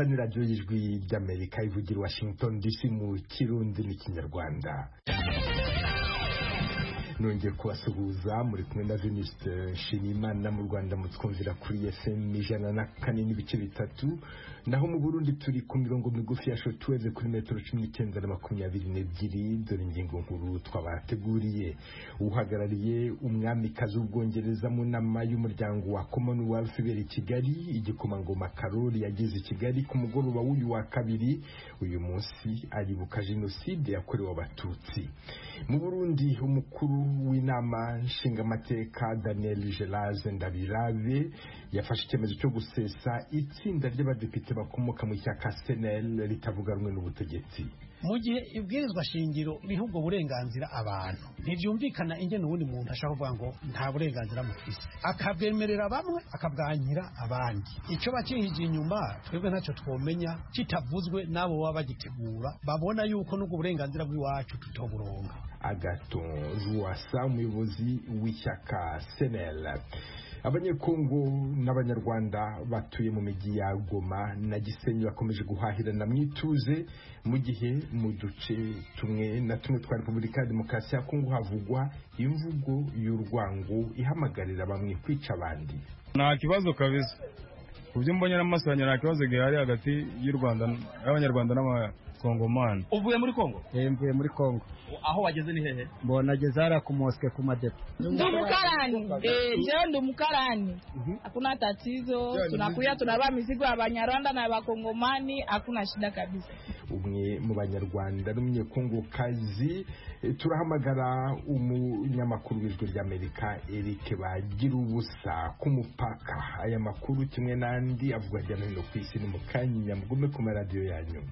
murumva ni radiyo y'ijwi ry'Amerika ivugira Washington DC mu Kirundi n'Ikinyarwanda. Nongeye kubasuhuza muri kumwe na Venuste Nshimiyimana mu Rwanda mutwumvira kuri FM 104.3 naho mu Burundi turi ku mirongo migufi ya shortwave kuri metero 19 na 22. Dore ingingo nkuru twabateguriye. Uhagarariye umwamikazi w'Ubwongereza mu nama y'umuryango wa Commonwealth ibera Kigali, igikomangoma Karoli yageze Kigali ku mugoroba w'uyu wa kabiri. Uyu munsi aribuka jenoside yakorewe Abatutsi. Mu Burundi umukuru w'inama nshingamateka Daniel Gelaze Ndabirabe yafashe icyemezo cyo gusesa itsinda ry'abadepite bakomoka mu ishyaka CNL ritavuga rumwe n'ubutegetsi. Mu gihe ibwirizwa shingiro riha ubwo burenganzira abantu, ntibyumvikana ingene uwundi muntu ashaka kuvuga ngo nta burenganzira mufise, akabwemerera bamwe akabwanyira abandi. Icyo bakihije inyuma twebwe ntacyo twomenya kitavuzwe nabo baba bagitegura, babona yuko n'ubwo burenganzira bw'iwacu tutoburonga. Agathon Rwasa, umuyobozi w'ishyaka CNL. Abanyekongo n'Abanyarwanda batuye mu migi ya Goma na Gisenyi bakomeje guhahirana mwituze, mu gihe mu duce tumwe na tumwe twa Repubulika ya Demokarasi ya Kongo havugwa imvugo y'urwango ihamagarira bamwe kwica abandi. Nta kibazo kabisa, kubyo mbonye n'amasanya nta kibazo gihari hagati y'u Rwanda n'Abanyarwanda n'Abakongomani. Uvuye muri Kongo? Mvuye muri Kongo. Aho wageze ni hehe? Mbona nageze hara ku mosque ku madepo. Ndumukarani. Je ndumukarani. Hakuna tatizo. Tunakuya tunaba mizigo ya Banyarwanda na Bakongomani, hakuna shida kabisa. Umwe mu Banyarwanda n'umunyekongo kazi turahamagara umunyamakuru w'ijwi ry'Amerika Eric Bagira ubusa ku mupaka. Aya makuru kimwe n'andi avuga hirya no hino ku isi ni mu kanya mugume ku maradiyo yanyu.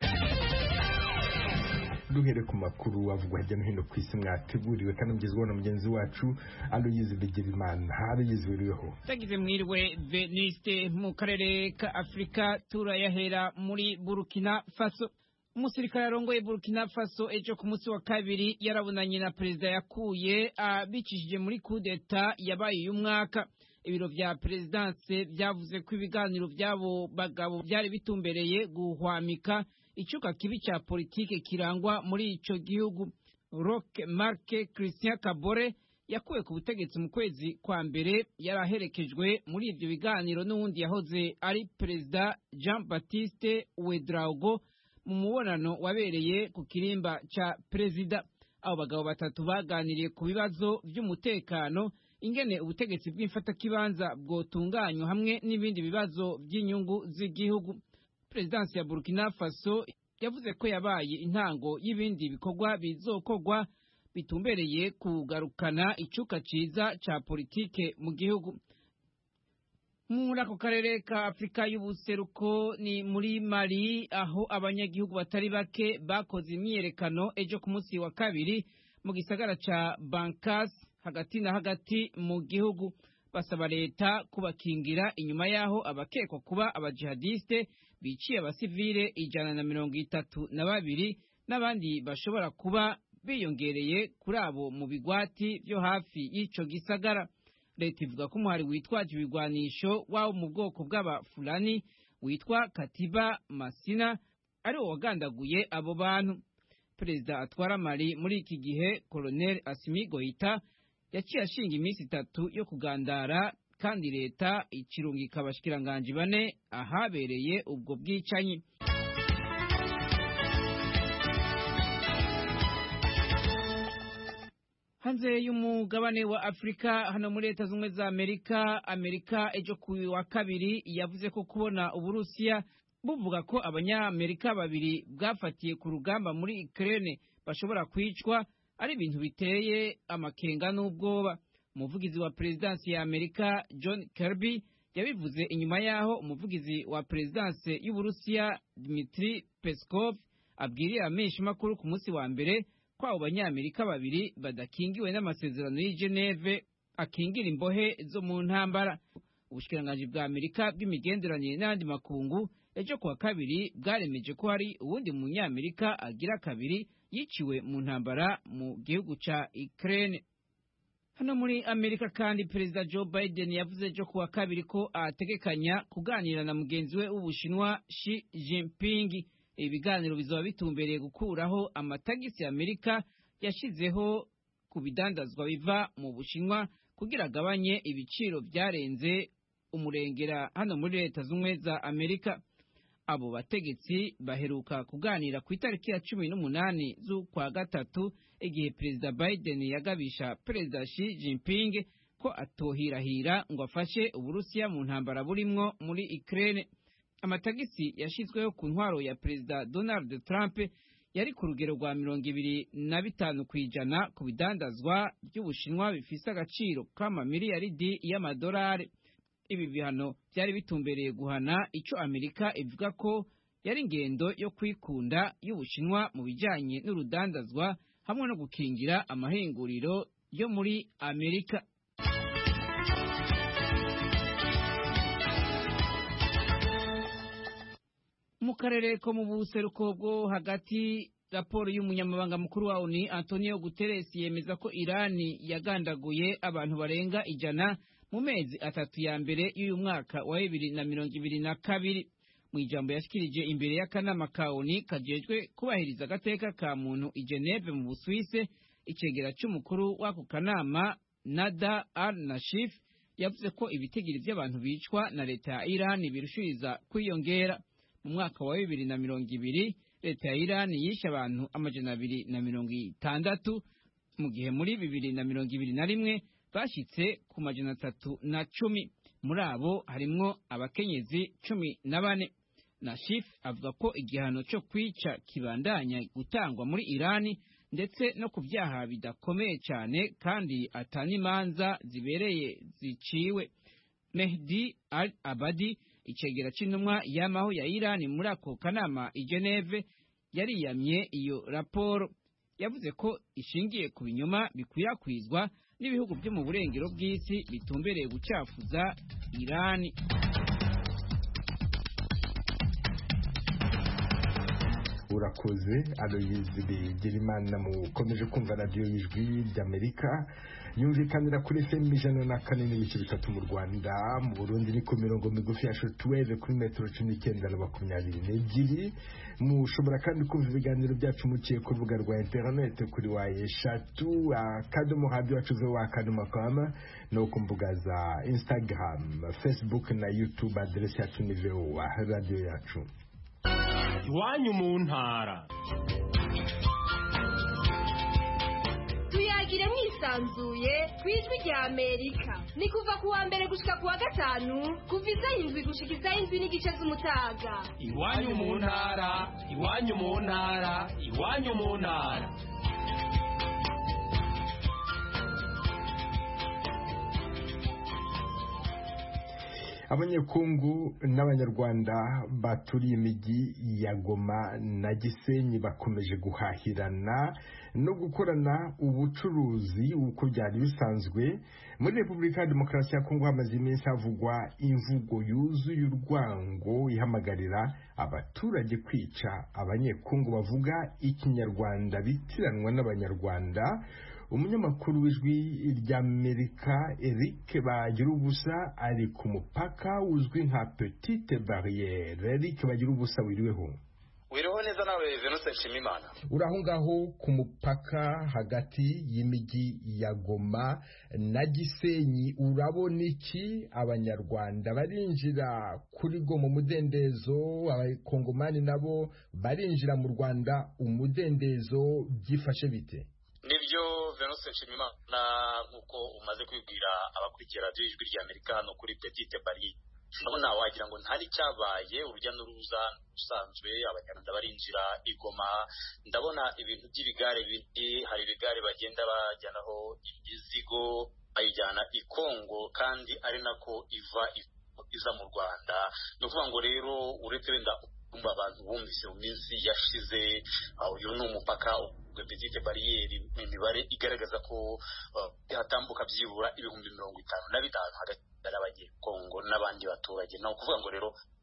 Duhere ku makuru avugwa hirya no hino ku isi mwateguriwe kandi mugezweho na mugenzi wacu Aloyize Bigirimana. Aloyize wiriweho? Tagize mwiriwe Veniste. Mu karere ka Afrika turayahera muri Burkina Faso. Umusirikare arongoye Burkina Faso ejo ku munsi wa kabiri yarabunanye na perezida yakuye abicishije muri kudeta yabaye uyu mwaka. Ibiro vya presidence byavuze ko ibiganiro byabo bagabo byari bitumbereye guhwamika icuka kibi cha politike kirangwa muri ico gihugu. Roch Marc Christian Kabore yakuwe ku butegetsi mu kwezi kwa mbere, yaraherekejwe muri ivyo biganiro n'uwundi yahoze ari perezida Jean Baptiste Ouedraogo mu mubonano wabereye ku kirimba ca perezida. Abo bagabo batatu baganiriye ku bibazo by'umutekano, ingene ubutegetsi bw'imfatakibanza bwotunganywa hamwe n'ibindi bibazo by'inyungu z'igihugu. Presidence ya Burkina Faso yavuze ko yabaye intango y'ibindi bikorwa bizokorwa bitumbereye kugarukana icuka ciza ca politike mu gihugu. Muri ako karere ka Afrika y'ubuseruko ni muri Mali, aho abanyagihugu batari bake bakoze imyiyerekano ejo ku munsi wa kabiri mu gisagara ca Bankas hagati na hagati mu gihugu, basaba leta kubakingira inyuma yaho abakekwa kuba abajihadiste biciye abasivile 132 n'abandi bashobora kuba biyongereye kuri abo mu bigwati byo hafi y'ico gisagara. Leta ivuga ko umuhari witwaje ibigwanisho wabo mu bwoko bw'Abafulani witwa Katiba Masina ari wo wagandaguye abo bantu. Perezida atwara Mali muri iki gihe Colonel Assimi Goïta yaciye ashinga iminsi 3 yo kugandara, kandi leta ikirungika abashikiranganji 4 ahabereye ubwo bwicanyi. Hanze y'umugabane wa Afrika, hano muri Leta Zunze za Amerika ejo ku wa kabiri yavuze ko kubona Uburusiya buvuga ko abanyamerika babiri bwafatiye ku rugamba muri Ukraine bashobora kwicwa ari ibintu biteye amakenga n'ubwoba. Umuvugizi wa Presidence ya Amerika John Kirby yabivuze inyuma yaho umuvugizi wa Presidence y'Uburusiya Dmitry Peskov abwiriye amenshi makuru ku munsi wa mbere ko abo banyamerika babiri badakingiwe n'amasezerano y'i Geneve akingira imbohe zo mu ntambara. Ubushikiranganji bwa Amerika bw'imigenderanire n'andi makungu ejo kuwa kabiri bwaremeje ko hari uwundi munyamerika agira kabiri yiciwe mu ntambara mu gihugu ca Ukraine. Hano muri Amerika kandi Perezida Joe Biden yavuze ejo kuwa kabiri ko ategekanya kuganira na mugenzi we w'Ubushinwa Xi Jinping. Ibiganiro bizoba bitumbereye gukuraho amatagisi ya Amerika yashizeho ku bidandazwa biva mu Bushinwa kugira agabanye ibiciro byarenze umurengera hano muri Leta Zunze za Amerika. Abo bategetsi baheruka kuganira ku itariki ya 18 z'ukwa gatatu igihe Perezida Biden yagabisha Perezida Xi Jinping ko atohirahira ngo afashe Uburusiya mu ntambara burimwo muri Ukraine. Amatagisi yashizweho ku ntwaro ya Perezida Donald Trump yari ku rugero rwa 25% ku bidandazwa by'Ubushinwa bifise agaciro k'amamiliyaridi y'amadolari. Ibi bihano byari bitumbereye guhana ico Amerika ivuga ko yari ingendo yo kwikunda y'Ubushinwa mu bijanye n'urudandazwa hamwe no gukingira amahinguriro yo muri Amerika. Mu karere ko mu buseruko bwo hagati, raporo y'umunyamabanga mukuru wa ONU Antonio Guterres yemeza ko Irani yagandaguye abantu barenga 100 mu mezi 3 ya mbere y'uyu mwaka wa 2022. Mu ijambo yashikirije imbere y'akanama ka ONU kajejwe kubahiriza agateka ka muntu i Geneve mu Busuwise, icegera c'umukuru w'ako kanama Nada al-Nashif yavuze ko ibitigiri by'abantu bicwa na leta ya Irani birushiriza kwiyongera. Mu mwaka wa 2020 leta ya Irani yishe abantu 260, mu gihe muri 2021 bashitse ku 310. Muri abo harimwo abakenyezi 14. Nashif avuga ko igihano cyo kwica kibandanya gutangwa muri Irani ndetse no ku byaha bidakomeye cyane kandi atanimanza zibereye ziciwe. Mehdi al-Abadi, icegera c'intumwa y'amaho ya Irani muri ako kanama i Geneve, yariyamye iyo raporo. Yavuze ko ishingiye ku binyoma bikwirakwijwe n'ibihugu byo mu burengero bw'isi bitumbereye gucafuza Irani. Urakoze Aloyizi Bigirimana. Mukomeje kumva radio y'Ijwi ry'Amerika yumvikanira kuri FM 104.3 mu Rwanda. Mu Burundi ni ku mirongo migufi ya shortwave kuri metero 19 na 22. Mushobora kandi kumva ibiganiro byacu muciye ku rubuga rwa internet kuri eshatu akadomo radio yacu @akadomo.com no ku mbuga za Instagram, Facebook na YouTube. Adresse yacu ni VOA radio yacu. Iwanyu mu ntara. Tuyagire mwisanzuye kwijwi rya Amerika. Ni kuva kuwa mbere gushika kuwa gatanu kuva 7 gushika 7 n'igice z'umutaga. Iwanyu mu ntara, iwanyu mu ntara, iwanyu mu ntara. Abanyekongo n'Abanyarwanda baturiye imijyi ya Goma na Gisenyi bakomeje guhahirana no gukorana ubucuruzi uko byari bisanzwe. Muri Repubulika ya Demokarasi ya Kongo hamaze iminsi havugwa imvugo yuzuye urwango ihamagarira abaturage kwica Abanyekongo bavuga Ikinyarwanda bitiranwa n'Abanyarwanda. Umunyamakuru w'Ijwi ry'Amerika Eric Bagirubusa ari ku mupaka uzwi nka Petite Barriere. Eric Bagirubusa, wiriweho? Wiriho neza nawe Venuse Nshimimana. Uraho ngaho ku mupaka hagati y'imijyi ya Goma na Gisenyi, urabona iki? Abanyarwanda barinjira kuri Goma umudendezo, Abakongomani nabo barinjira mu Rwanda umudendezo, byifashe bite? Nibyo Venuse Nshimimana, nkuko umaze kwibwira abakurikira radio y'Ijwi ry'Amerika no kuri Petite Barriere. Ndabona wagira ngo ntari cyabaye urujya n'uruza usanzwe. Abanyarwanda barinjira igoma, ndabona ibintu by'ibigare bindi, hari ibigare bagenda bajyanaho imizigo bayijyana i Kongo kandi ari nako iza mu Rwanda. No kuvuga ngo rero uretse wenda abantu bumvise mu minsi yashize, uyu ni umupaka Petite Barriere, imibare igaragaza ko hatambuka byibura 55,000 hagati y'Abanyekongo n'abandi baturage. No kuvuga ngo rero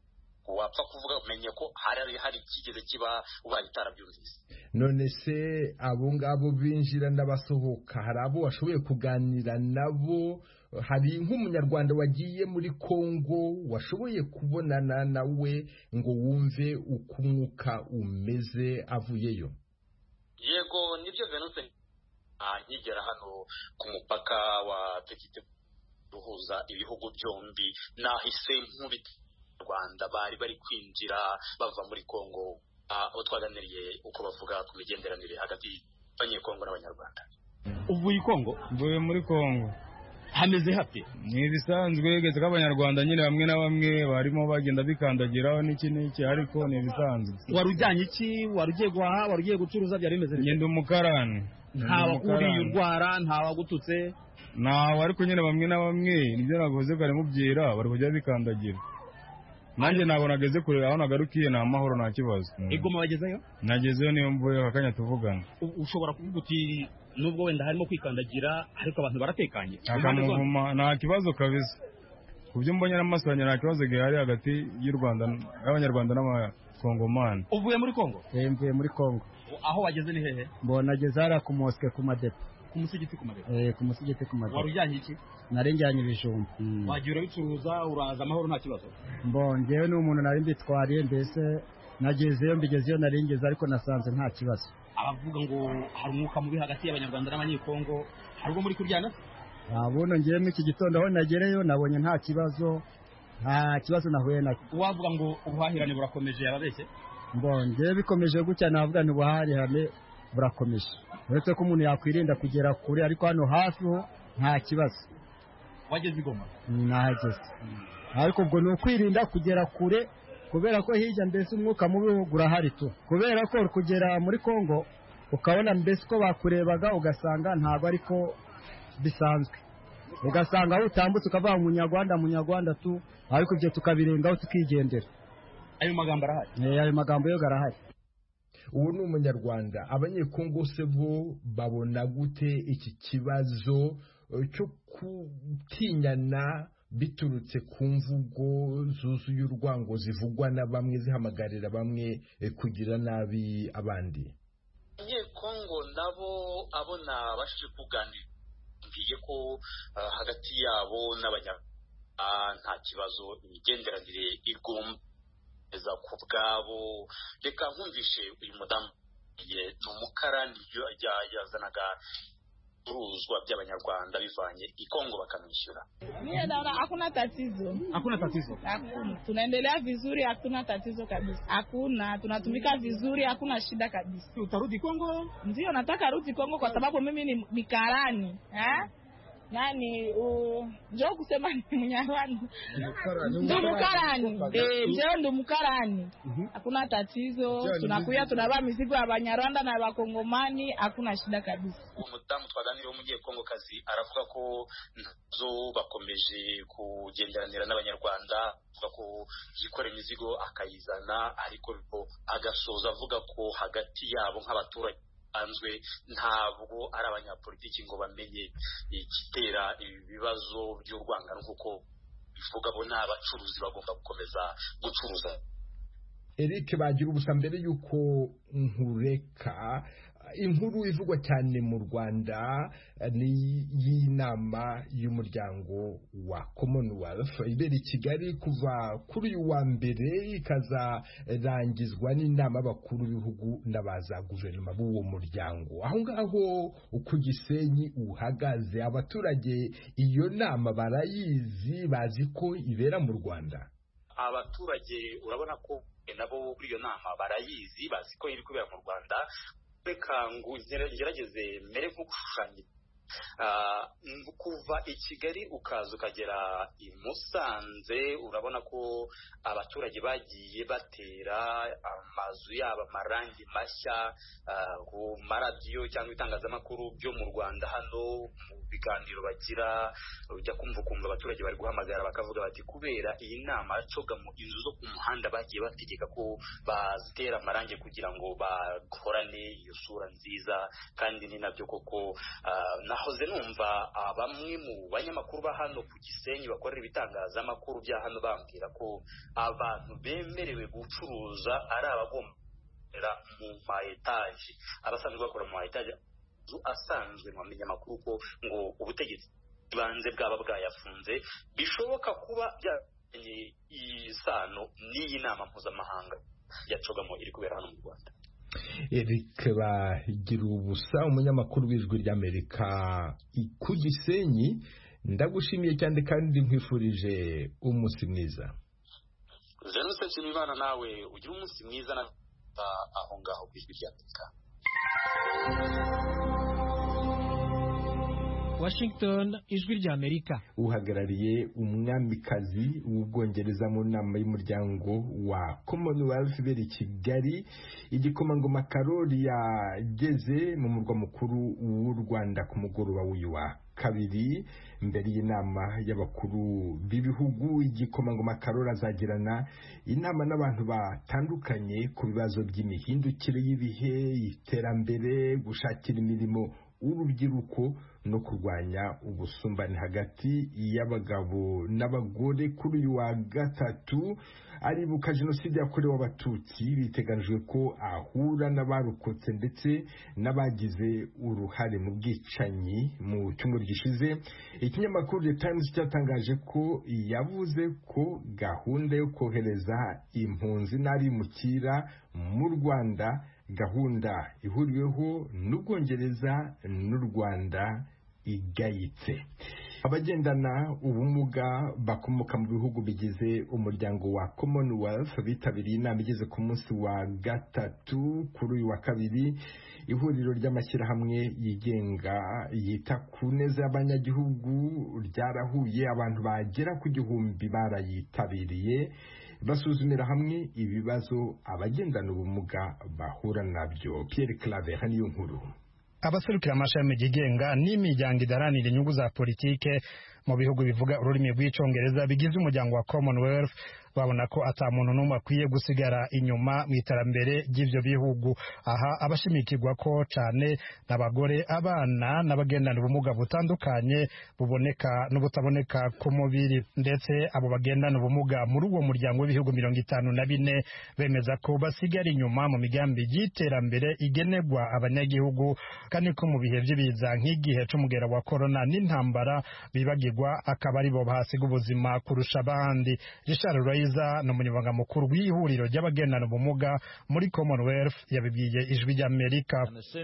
wapfa kuvuga umenye ko hari ikigeze kiba ubaye itarabyumvise. None se abo ngabo binjira n'abasohoka hari abo washoboye kuganira nabo? Hari nk'umunyarwanda wagiye muri Kongo washoboye kubonana nawe ngo wumve uko umwuka umeze avuyeyo? Yego nibyo Venuse, nkigera hano ku mupaka wa Petite uhuza ibihugu byombi nahise nkubita Rwanda bari kwinjira bava muri Kongo, abo twaganiriye uko bavuga ku migenderanire hagati y'Abanyekongo n'Abanyarwanda. Uvuye Kongo? Mvuye muri Kongo. Hameze hafi? Ni ibisanzwe geze k'Abanyarwanda nyine bamwe na bamwe barimo bagenda bikandagiraho n'iki ariko ni ibisanzwe. Wari ujyanye iki? Wari ugiye guhaha? Wari ugiye gucuruza? Byari bimeze bite? Ngenda umukarani. Nta wakuriye urwara? Nta wagututse? Ntawe, ariko nyine bamwe na bamwe nibyo navuze kare mubyira bari kujya bikandagira. Nanjye ntabwo nageze kure, aho nagarukiye ni amahoro nta kibazo. Igoma wagezeyo? Nagezeyo niyo mvuye akanya tuvugana. Ushobora kuvuga uti nubwo wenda harimo kwikandagira ariko abantu baratekanye? Akamuvuma nta kibazo kabisa. Kubyo mbonye n'amaso yanjye nta kibazo gihari hagati y'u Rwanda n'Abanyarwanda n'Abakongomani. Uvuye muri Kongo? Mvuye muri Kongo. Aho wageze ni hehe? Nageze hariya ku mosque ku madepo. Ku musigiti ku madepo? Ku musigiti ku madepo. Wari ujyanye iki? Nari njyanye ibijumba. Wagiye urabicuruza uraza amahoro nta kibazo? Njyewe ni umuntu nari mbitwariye, mbese mbigezeyo nari ngeze ariko nasanze nta kibazo. Abavuga ngo hari umwuka mubi hagati y'Abanyarwanda n'Abanyekongo, hari ubwo muri kuryana? Buno ngiye mu iki gitondo aho nagereyo nabonye nta kibazo nahuye nacyo. Wavuga ngo ubuhahirane burakomeje yarabeshye? Ngiye bikomeje gutya navuga ni ubuhahirane burakomeje, uretse ko umuntu yakwirinda kugera kure, ariko hano hafi ho nta kibazo. Wageze Igoma? Nahageze, ariko ubwo ni ukwirinda kugera kure kubera ko hirya mbese umwuka mubi urahari tu, kubera ko kugera muri Kongo ukabona mbese ko bakurebaga ugasanga ntabwo ariko bisanzwe, ugasanga aho utambutse ukavuga munyarwanda tu, ariko ibyo tukabirengaho tukigendera. Ayo magambo arahari? Ayo magambo yo garahari. Ubu ni umunyarwanda. Abanyekongo se bo babona gute iki kibazo cyo kutinyana biturutse ku mvugo zuzuye urwango zivugwa na bamwe zihamagarira bamwe kugira nabi abandi? Abanyekongo nabo abona bashije kuganira ngiye ko hagati yabo n'Abanyarwanda nta kibazo, imigenderanire igomba ku bwabo. Reka nkumvishe uyu mudamu ni umukarani yazanaga uruzwa by'Abanyarwanda bivanye i Kongo bakamwishyura. Mimi naona hakuna tatizo. Hakuna tatizo? Hakuna. Tunaendelea vizuri, hakuna tatizo kabisa. Hakuna, tunatumika vizuri, hakuna shida kabisa. Utarudi Kongo? Ndio nataka rudi Kongo kwa sababu mimi ni karani. Njoo kusema ni Mnyarwanda. Ndio mukarani. Ndio mukarani. Hakuna tatizo. Tunakuya tunabaa mizigo ya Banyarwanda na Bakongomani, hakuna shida kabisa. Umudamu twaganiriye w'Umunyekongo kazi aravuga ko nazo bakomeje kugenderanira n'Abanyarwanda, avuga ko yikora imizigo akayizana, ariko agasoza avuga ko hagati yabo nk'abaturage anzwe ntabwo ari abanyapolitiki ngo bamenye igitera ibibazo by'urwangano kuko bivuga bo n'abacuruzi bagomba gukomeza gucuruza. Eric bagira ubusa mbere yuko nkureka inkuru ivugwa cyane mu Rwanda ni y'inama y'umuryango wa Commonwealth ibera i Kigali kuva kuri uyu wa mbere ikazarangizwa n'inama y'abakuru b'ibihugu n'abaza guverinoma b'uwo muryango. Aho ngaho ku Gisenyi uhagaze, abaturage iyo nama barayizi, bazi ko ibera mu Rwanda? Abaturage urabona ko nabo kuri iyo nama barayizi, bazi ko iri kubera mu Rwanda. Reka ngo ngerageze mere nko gushushanya kuva i Kigali ukaza ukagera i Musanze, urabona ko abaturage bagiye batera amazu yabo amarangi mashya ku maradiyo cyangwa itangazamakuru byo mu Rwanda. Hano mu biganiro bagira ujya kumva abaturage bari guhamagara bakavuga bati kubera iyi nama coga mu inzu zo ku muhanda bagiye bategeka ko bazitera amarangi kugira ngo bahorane iyo sura nziza, kandi ni nabyo koko nahoze numva bamwe mu banyamakuru ba hano ku Gisenyi bakorera ibitangazamakuru bya hano bambwira ko abantu bemerewe gucuruza ari abagombera mu ma etaje, abasanzwe bakora mu ma etaje asanzwe mu binyamakuru ko ngo ubutegetsi banze bwaba bwayafunze, bishoboka kuba byanye isano n'iyi nama mpuzamahanga ya CHOGM iri kubera hano mu Rwanda. Eric Bagirubusa, umunyamakuru w'Ijwi ry'Amerika ku Gisenyi, ndagushimiye cyane kandi nkwifurije umunsi mwiza. Venuste Nshimiyimana, nawe ugira umunsi mwiza na aho ngaho ku Ijwi ry'Amerika. Washington, Ijwi ry'Amerika. Uhagarariye umwamikazi w'Ubwongereza mu nama y'umuryango wa Commonwealth beri Kigali, igikomangoma Karoli yageze mu murwa mukuru w'u Rwanda ku mugoroba w'uyu wa kabiri. Mbere y'inama y'abakuru b'ibihugu, igikomangoma Karoli azagirana inama n'abantu batandukanye ku bibazo by'imihindukire y'ibihe, iterambere, gushakira imirimo urubyiruko no kurwanya ubusumbane hagati y'abagabo n'abagore. Kuri uyu wa gatatu aribuka jenoside yakorewe abatutsi, biteganijwe ko ahura n'abarokotse ndetse n'abagize uruhare mu bwicanyi. Mu cyumweru gishize ikinyamakuru The Times cyatangaje ko yavuze ko gahunda yo kohereza impunzi n'abimukira mu Rwanda, gahunda ihuriweho n'Ubwongereza n'u Rwanda, igayitse. Abagendana ubumuga bakomoka mu bihugu bigize umuryango wa Commonwealth bitabiriye inama igeze ku munsi wa gatatu. Kuri uyu wa kabiri, ihuriro ry'amashyirahamwe yigenga yita ku neza y'abanyagihugu ryarahuye, abantu bagera ku 1,000 barayitabiriye basuzumira hamwe ibibazo abagendana ubumuga bahura nabyo. Pierre Claver niyo nkuru. Abaserukira amashami yigenga n'imiryango idaranira inyungu za politike mu bihugu bivuga ururimi rw'icyongereza bigize umuryango wa Commonwealth babona ko ata muntu n'umwe akwiye gusigara inyuma mu iterambere ry'ivyo bihugu. Aha abashimikirwa ko cyane n'abagore, abana n'abagendana ubumuga butandukanye buboneka n'ubutaboneka ku mubiri, ndetse abo bagendana ubumuga muri uwo muryango w'ibihugu 54 bemeza ko basigara inyuma mu migambi y'iterambere igenerwa abanyagihugu, kandi ko mu bihe by'ibiza nk'igihe c'umugera wa corona n'intambara bibagirwa akaba ari bo bahasiga ubuzima kurusha abandi. Richard ni umunyamabanga mukuru w'ihuriro ry'abagendana ubumuga muri Commonwealth yabibwiye Ijwi ry'Amerika.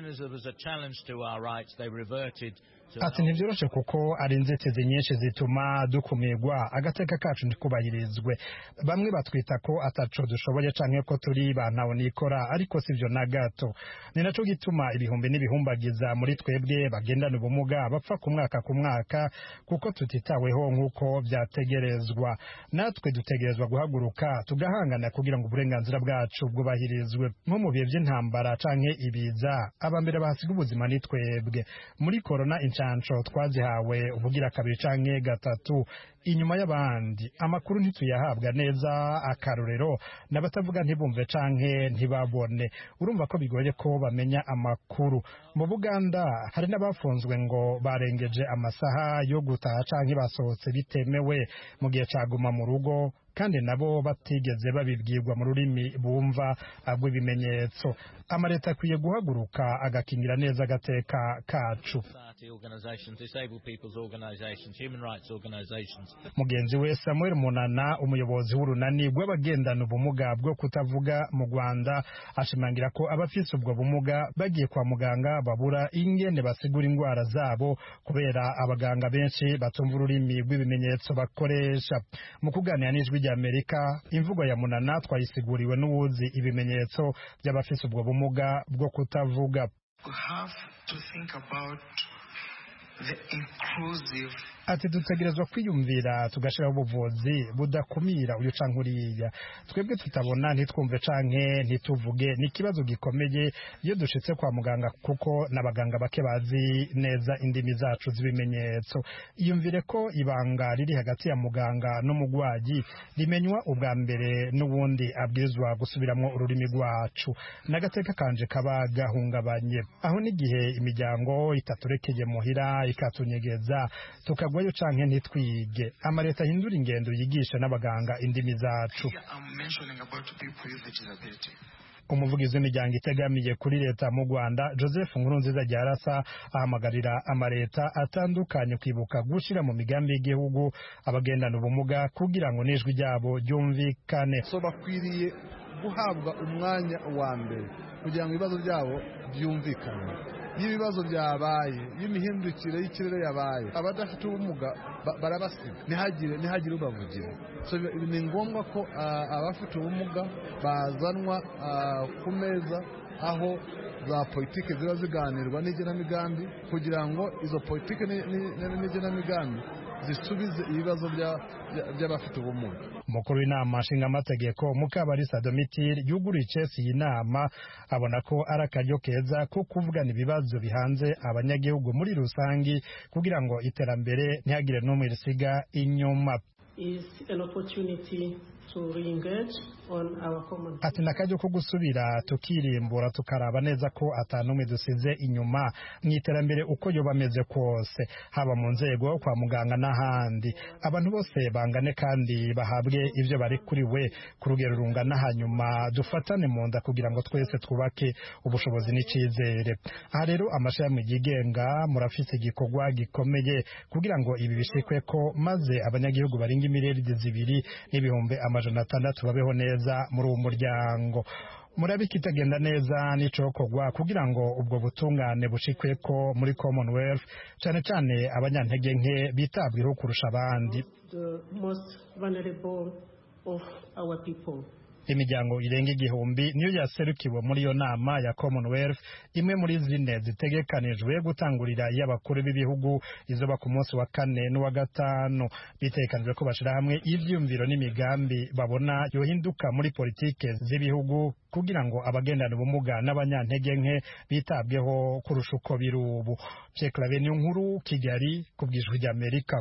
Ati ntibyoroshe kuko ari inzitizi nyinshi zituma dukumirwa, agateka kacu ntikubahirizwe. Bamwe batwita ko ataco dushoboye canke ko turi bantaho nikora, ariko sivyo na gato. Ni naco gituma ibihumbi n'ibihumbagiza muri twebwe bagendana ubumuga bapfa ku mwaka kuko tutitaweho nk'uko vyategerezwa. Natwe dutegerezwa guhaguruka tugahangana kugira ngo uburenganzira bwacu bwubahirizwe. Nko mu bihe by'intambara canke ibiza, abambere bahasiga ubuzima ni twebwe. Muri corona incanco twazihawe ubugira kabiri canke gatatu inyuma y'abandi, amakuru ntituyahabwa neza. Akarorero n'abatavuga ntibumve canke ntibabone, urumva ko bigoye ko bamenya amakuru. Mu Buganda hari n'abafunzwe ngo barengeje amasaha yo gutaha canke basohotse bitemewe mu gihe caguma mu rugo, kandi nabo batigeze babibwirwa mu rurimi bumva rw'ibimenyetso. Amareta akwiye guhaguruka agakingira neza agateka kacu. Mugenzi we Samuel Munana, umuyobozi w'urunani rw'abagendana ubumuga bwo kutavuga mu Rwanda, ashimangira ko abafise ubwo bumuga bagiye kwa muganga babura ingene basigura indwara zabo kubera abaganga benshi batumva ururimi rw'ibimenyetso bakoresha. Mu kuganira n'Ijwi ry'Amerika, imvugo ya Munana twayisiguriwe n'uwuzi ibimenyetso by'abafise ubwo bumuga bwo kutavuga. ati dutegerezwa kwiyumvira tugashiraho ubuvuzi budakumira uyu canke uriya twebwe tutabona ntitwumve canke ntituvuge ni ikibazo gikomeye iyo dushitse kwa muganga kuko n'abaganga bake bazi neza indimi zacu z'ibimenyetso iyumvire ko ibanga riri hagati ya muganga n'umugwayi rimenywa ubwa mbere n'ubundi abwirizwa gusubiramwo ururimi rwacu n'agateka kanje kaba gahungabanye aho n'igihe imiryango itaturekeye muhira ikatunyegeza tukagwayo canke ntitwige amareta ahindura ingendo yigisha n'abaganga indimi zacu umuvugizi w'imiryango itegamiye kuri leta mu Rwanda Joseph Nkurunziza Ryarasa ahamagarira amareta atandukanye kwibuka gushira mu migambi y'igihugu abagendana ubumuga kugira ngo n'ijwi ryabo ryumvikane so bakwiriye guhabwa umwanya wa mbere kugira ngo ibibazo byabo byumvikane y'ibibazo byabaye y'imihindukire y'ikirere yabaye abadafite ubumuga barabasiga ntihagire ubavugira so ni ngombwa ko abafite ubumuga bazanwa ku meza aho za politiki ziba ziganirwa n'igenamigambi kugira ngo izo politiki n'igenamigambi zisubize ibibazo by'abafite ubumuga. Umukuru w'inama nshingaamategeko Mukabarisa Domitire yuguruye icesi iyi nama abona ko ari akaryo keza ko kuvugana ibibazo bihanze abanyagihugu muri rusangi kugira ngo iterambere ntihagire n'umwe risiga inyuma. Ati nakajyo ko gusubira tukirimbura tukaraba neza ko atanumwe dusize inyuma mwiterambere uko yoba ameze kose haba mu nzego kwa muganga n'ahandi abantu bose bangane kandi bahabwe ivyo bari kuri we ku rugero rungana hanyuma dufatane mu nda kugira ngo twese twubake ubushobozi n'icizere. Aha rero amashami yigenga murafise igikorwa gikomeye kugira ngo ibi bishikwe ko maze abanyagihugu baringa imiriyaridi 2 n'ibihumbi 600 babeho neza muri uwo muryango. Murabika itagenda neza n'icokorwa kugira ngo ubwo butungane bushikwe ko muri Commonwealth cyane cyane abanyantege nke bitabwiho kurusha abandi. Imiryango irenga 1000 niyo yaserukiwe muri iyo nama ya Commonwealth imwe muri zine zitegekanijwe gutangurira y'abakuru b'ibihugu izoba ku munsi wa 4 n'uwa 5 bitekanijwe ko bashira hamwe ivyumviro n'imigambi babona yohinduka muri politike z'ibihugu kugira ngo abagendana ubumuga n'abanyantege nke bitabweho kurusha uko birubu. Pierre Claver Nkuru, Kigali, kubwijwi rya Amerika.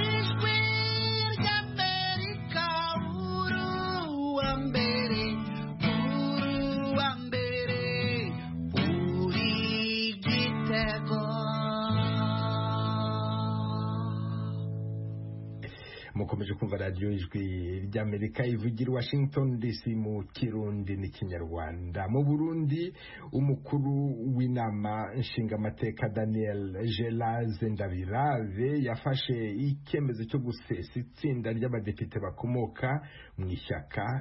Mukomeje kumva radio ijwi ry'Amerika ivugira Washington DC mu Kirundi n'ikinyarwanda. Mu Burundi umukuru w'inama nshingamateka Daniel Gelaze Ndabirave yafashe ikemezo cyo gusesa itsinda ry'abadepite bakomoka mu ishyaka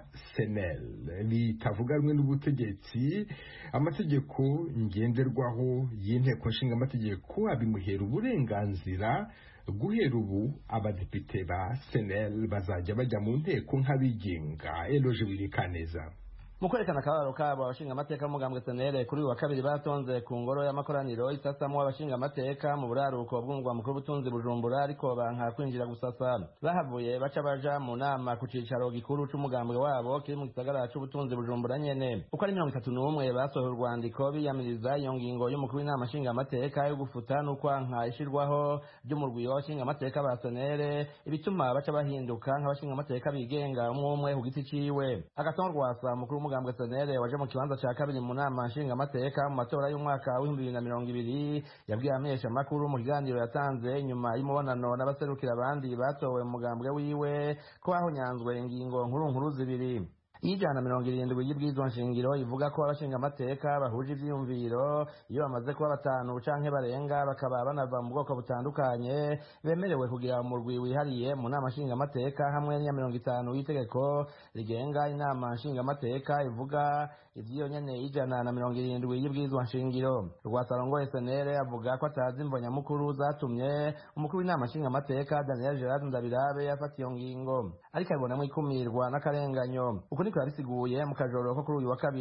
SNL litavuga rumwe n'ubutegetsi. Amategeko ngenderwaho y'inteko nshingamateko abimuhera uburenganzira guhera ubu abadepite ba SNL bazajya bajya mu nteko nk'abigenga. Eloge Wirikaneza mu kwerekana akabaro kabo abashinga amateka mugambwe SNL kuri wa kabiri batonze ku ngoro y'amakoraniro isasamwe abashinga amateka mu buraruko bw'umugwa mukuru butunzi Bujumbura ariko banka kwinjira gusasa bahavuye baca baja mu nama ku cicaro gikuru c'umugambwe wabo kiri mu gisagara c'ubutunzi Bujumbura nyene uko ari 31 basohoye urwandiko biyamiriza iyo ngingo y'umukuru w'inama nshinga amateka yo gufuta no kwanka ishirwaho ry'umurwi w'abashinga amateka ba SNL ibituma baca bahinduka nk'abashinga amateka bigenga umwe ku giti ciwe agatonrwasa mukuru umugambwe SNL waje mu kibanza ca kabiri mu nama nshinga amateka mu matora y'umwaka wa 2020 yabwiye amesha makuru mu kiganiro yatanze nyuma y'umubonano n'abaserukira abandi batowe mu mugambwe wiwe ko ahonyanzwe ingingo nkuru zibiri. Ijana 70 y'ibwirizwa nshingiro ivuga ko abashinga amateka bahuje ivyiyumviro iyo bamaze kuba 5 canke barenga bakaba banava mu bwoko butandukanye bemerewe kugira umurwi wihariye mu nama nshinga amateka hamwe n'iya 50 y'itegeko rigenga inama nshinga amateka ivuga ivyo nyene ijana 70 y'ibwirizwa nshingiro. Rwasarongo SNL avuga ko atazi imvo nyamukuru zatumye umukuru w'inama nshinga amateka Daniel Gelaze Ndabirave yafata iyo ngingo ariko abonamwe ikumirwa n'akarenganyo. Uko niko yabisiguye mu kajoro ko kuri uyu wa kabiri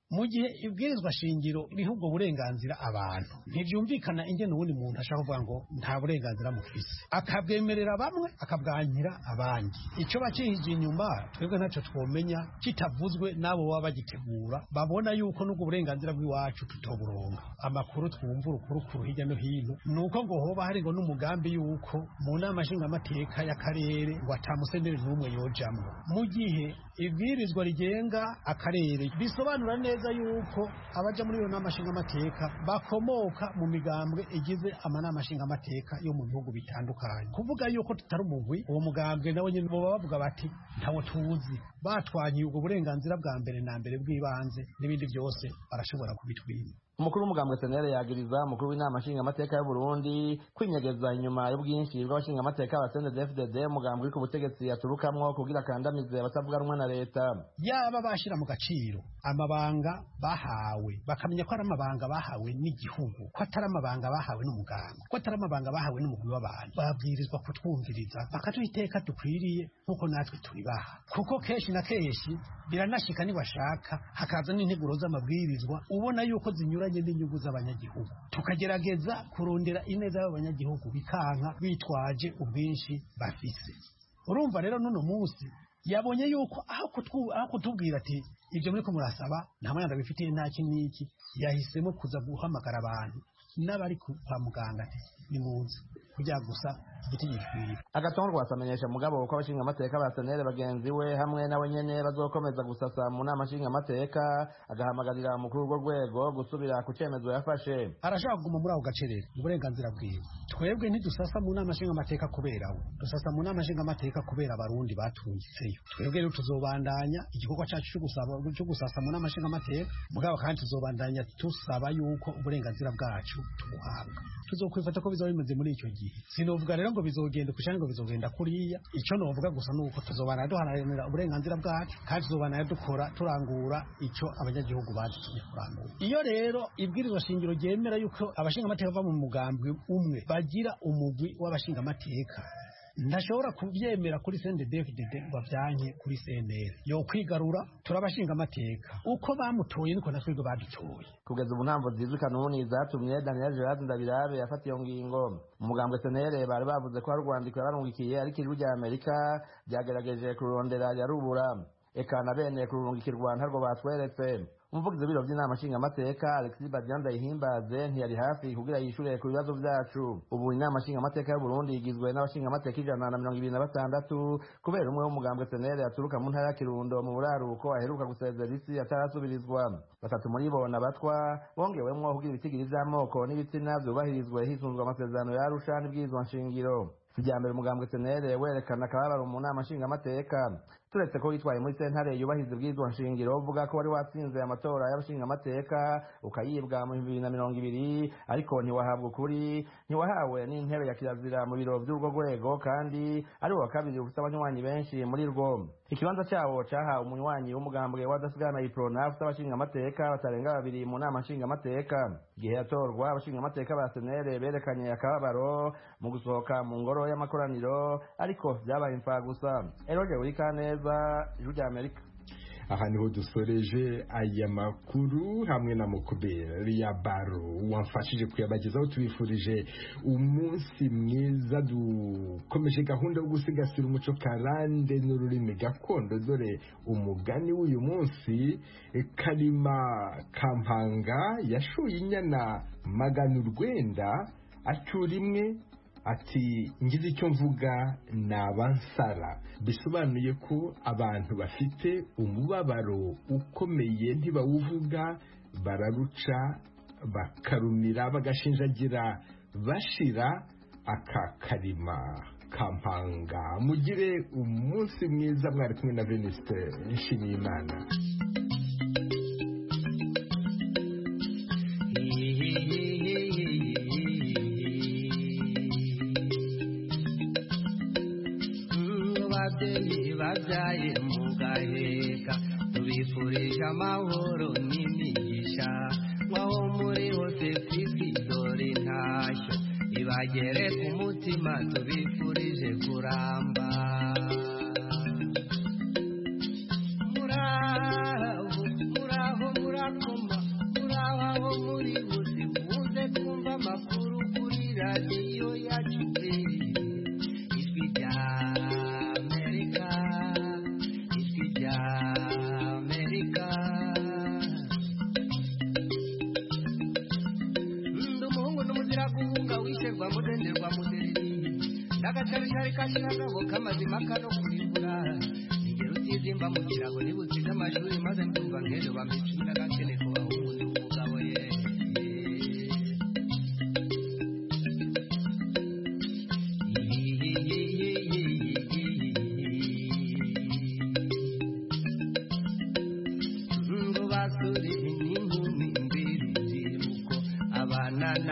mu gihe ibwirizwa shingiro ibihugu burenganzira abantu ntibyumvikana ingene uwundi muntu ashaka kuvuga ngo nta burenganzira mufise akabwemerera bamwe akabwanyira abandi icyo bakihije inyuma twebwe ntacyo twomenya kitavuzwe n'abo baba bagitegura babona yuko n'ubwo burenganzira bw'iwacu tutoburonga amakuru twumva urukurukuru hirya no hino ni uko ngo hoba hari ngo n'umugambi yuko mu nama nshingamateka y'akarere ngo atamuseneri n'umwe yojamwo mu gihe ibwirizwa rigenga akarere bisobanura neza yuko abaja muri iyo nama nshingamateka bakomoka mu migambwe igize amanama nshingamateka yo mu bihugu bitandukanye kuvuga yuko tutari umugwi uwo mugambwe nawe nyine boba bavuga bati ntawo tuzi batwanyiye ubwo burenganzira bwa mbere na mbere bw'ibanze n'ibindi byose barashobora kubitwima umukuru w'umugambwe senere yagiriza umukuru w'inama nshingamateka y'u Burundi kwinyegeza inyuma y'ubwinshi bw'abashingamateka ba CNDD-FDD umugambwe uri ku butegetsi yaturukamwo kugira akandamize abatavuga rumwe na leta yaba bashira mu gaciro amabanga bahawe bakamenya ko ari amabanga bahawe n'igihugu ko atari amabanga bahawe n'umugambwe ko atari amabanga bahawe n'umugwi w'abantu babwirizwa kutwumviriza bakaduha iteka dukwiriye nk'uko natwe turibaha kuko kenshi na kenshi biranashika nibashaka hakaza n'integuro z'amabwirizwa ubona yuko zinyuranye n'inyungu z'abanyagihugu tukagerageza kurondera ineza y'abanyagihugu bikanka bitwaje ubwinshi bafise urumva rero n'uno munsi yabonye yuko aho kutubwira ati ibyo muri ko murasaba nta mwanya bifitiye nta kiniki yahisemo kuza guhamagara abantu n'abari kwa muganga ati ni munsi kujya gusa igiti gikwiye agatongo rwasamenyesha mugabo ko abashinga amateka ba senere bagenzi we hamwe nawe nyene bazokomeza gusasa mu nama nshinga amateka agahamagarira umukuru w'urwo rwego gusubira ku cemezo yafashe arashaka kuguma muri ako gacerere uburenganzira bwiwe twebwe ntidusasa mu nama nshinga amateka kubera we dusasa mu nama nshinga amateka kubera abarundi batungitseyo twebwe rero tuzobandanya igikorwa cyacu cyo gusasa mu nama nshinga amateka mugabo kandi tuzobandanya tusaba yuko uburenganzira bwacu tubuhabwa tuzokwifata ko bizaba bimeze muri icyo gihe sinovuga rero ngo bizogenda kushanga ngo bizogenda kuriya icyo novuga gusa nuko tuzobana duharanira uburenganzira bwacu kandi tuzobana dukora turangura icyo abanyagihugu badutumye kurangura iyo rero ibwirizwa shingiro ryemera yuko abashinga amateka bava mu mugambwe umwe bagira umugwi w'abashinga amateka ntashobora kubyemera kuri CNDD-FDD bavyanke kuri CNL yo kwigarura turabashinga amateka uko bamutoye niko natwe badutoye kugeza ubu ntamvo zizwi kanuni zatumye Daniel Gerard Ndabirabe yafata iyo ngingo umugambwe CNL bari bavuze ko hari urwandiko yararungikiye ariko ijwi rya Amerika ryagerageje kurondera yarubura eka na bene kurungikirwa ntarwo batweretse umuvugizi w'ibiro by'inama nshingamateka Alexis Badianda Ihimbaze ntiyari hafi kugira yishure ku bibazo byacu ubu inama nshingamateka y'u Burundi igizwe n'abashingamateka 126 kubera umwe w'umugambwe CNL aturuka mu ntara ya Kirundo mu buraruko aheruka gusezera isi atarasubirizwa batatu muri bo nabatwa bongewemwo kugira ibitigiri vy'amoko n'ibitsina vyubahirizwe hisunzwe amasezerano ya Arusha n'ibwirizwa nshingiro kijambere umugambwe CNL werekana akababaro mu nama nshingamateka turetse ko yitwaye muri sentare yubahiriza ibwirizwa nshingiro uvuga ko wari watsinze amatora y'abashingamateka ukayibwa mu 2020 ariko ntiwahabwa ukuri ntiwahawe n'intebe ya kirazira mu biro by'urwo rwego kandi ari wa kabiri ufite abanywanyi benshi muri rwo ikibanza cyawo cyahawe umunywanyi w'umugambwe w'adasigana iprona ufite abashingamateka batarenga babiri mu nama nshingamateka igihe yatorwa abashingamateka ba CNL berekanye akababaro mu gusohoka mu ngoro y'amakoraniro ariko byabaye imfa gusa Eroge Wikaneza ijwi rya Amerika aha niho dusoreje aya makuru hamwe na Mukobera ya Baro wamfashije kuyabagezaho tubifurije umunsi mwiza dukomeje gahunda yo gusigasira umuco karande n'ururimi gakondo dore umugani w'uyu munsi Kalima Kampanga yashuye inyana magana urwenda acyura imwe ati ngize icyo mvuga nabansara bisobanuye ko abantu bafite umubabaro ukomeye ntibawuvuga bararuca bakarumira bagashinjagira bashira aka Kalima Kampanga mugire umunsi mwiza mwari kumwe na Venuste Nshimiyimana babyaye mugaheka tubifurije amahoro n'imigisha mwaho muri hose kw'isi dore ntashyo ibagere ku mutima tubifurije kuramba muraho muraho kirazira guhunga wisherwa mudenderwa mudereri ndagacaricari kashiragabo k'amazima kano kurimbura ingero utizimba mu kirago nibutsiga amashuri maze ndumva ngejo bamicunda gakene